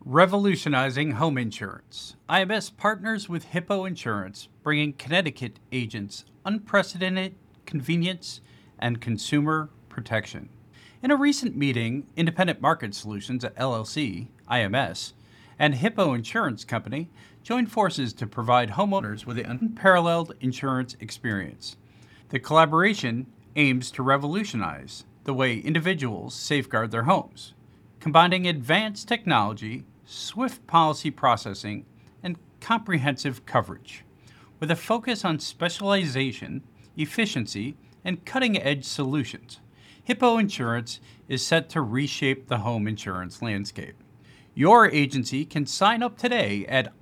Revolutionizing home insurance. IMS partners with Hippo Insurance, bringing Connecticut agents unprecedented convenience and consumer protection. In a recent meeting, Independent Market Solutions LLC, IMS, and Hippo Insurance Company joined forces to provide homeowners with an unparalleled insurance experience. The collaboration aims to revolutionize the way individuals safeguard their homes, combining advanced technology, swift policy processing, and comprehensive coverage. With a focus on specialization, efficiency, and cutting-edge solutions, Hippo Insurance is set to reshape the home insurance landscape. Your agency can sign up today at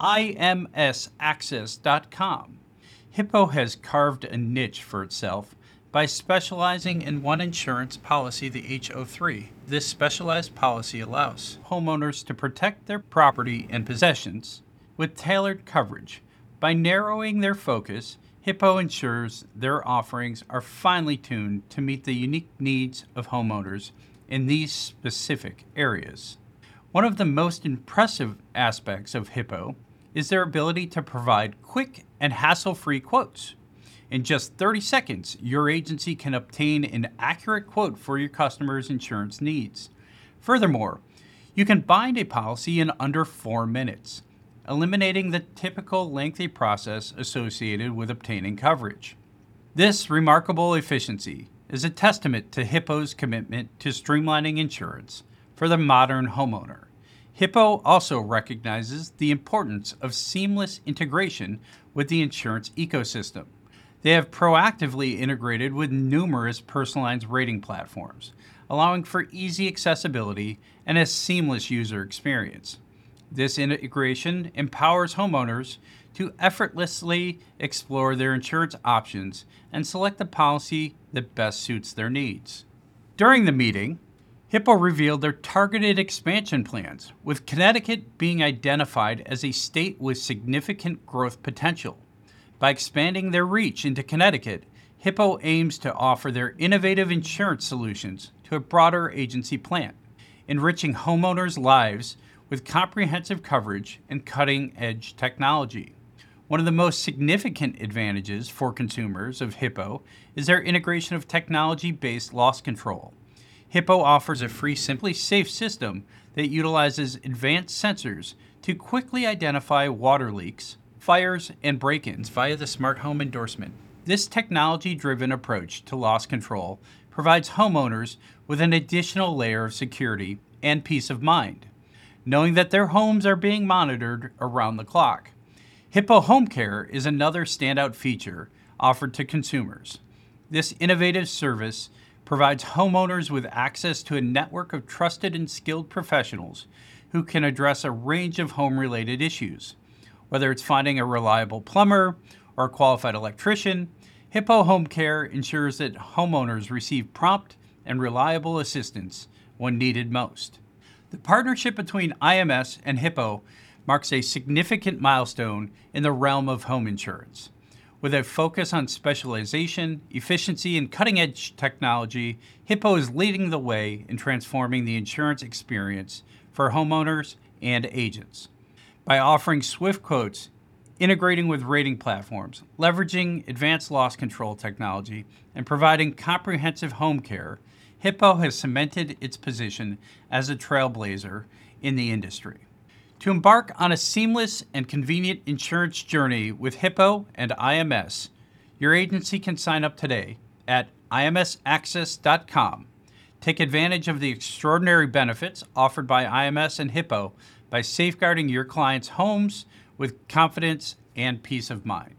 imsaccess.com. Hippo has carved a niche for itself by specializing in one insurance policy, the HO3. This specialized policy allows homeowners to protect their property and possessions with tailored coverage. By narrowing their focus, Hippo ensures their offerings are finely tuned to meet the unique needs of homeowners in these specific areas. One of the most impressive aspects of Hippo is their ability to provide quick and hassle-free quotes. In just 30 seconds, your agency can obtain an accurate quote for your customers' insurance needs. Furthermore, you can bind a policy in under 4 minutes, eliminating the typical lengthy process associated with obtaining coverage. This remarkable efficiency is a testament to Hippo's commitment to streamlining insurance for the modern homeowner. Hippo also recognizes the importance of seamless integration with the insurance ecosystem. They have proactively integrated with numerous personalized rating platforms, allowing for easy accessibility and a seamless user experience. This integration empowers homeowners to effortlessly explore their insurance options and select the policy that best suits their needs. During the meeting, Hippo revealed their targeted expansion plans, with Connecticut being identified as a state with significant growth potential. By expanding their reach into Connecticut, Hippo aims to offer their innovative insurance solutions to a broader agency plan, enriching homeowners' lives with comprehensive coverage and cutting-edge technology. One of the most significant advantages for consumers of Hippo is their integration of technology-based loss control. Hippo offers a free SimpliSafe system that utilizes advanced sensors to quickly identify water leaks, fires, and break-ins via the smart home endorsement. This technology-driven approach to loss control provides homeowners with an additional layer of security and peace of mind, knowing that their homes are being monitored around the clock. Hippo Home Care is another standout feature offered to consumers. This innovative service provides homeowners with access to a network of trusted and skilled professionals who can address a range of home-related issues. Whether it's finding a reliable plumber or a qualified electrician, Hippo Home Care ensures that homeowners receive prompt and reliable assistance when needed most. The partnership between IMS and Hippo marks a significant milestone in the realm of home insurance. With a focus on specialization, efficiency, and cutting-edge technology, Hippo is leading the way in transforming the insurance experience for homeowners and agents. By offering swift quotes, integrating with rating platforms, leveraging advanced loss control technology, and providing comprehensive home care, Hippo has cemented its position as a trailblazer in the industry. To embark on a seamless and convenient insurance journey with Hippo and IMS, your agency can sign up today at imsaccess.com. Take advantage of the extraordinary benefits offered by IMS and Hippo by safeguarding your clients' homes with confidence and peace of mind.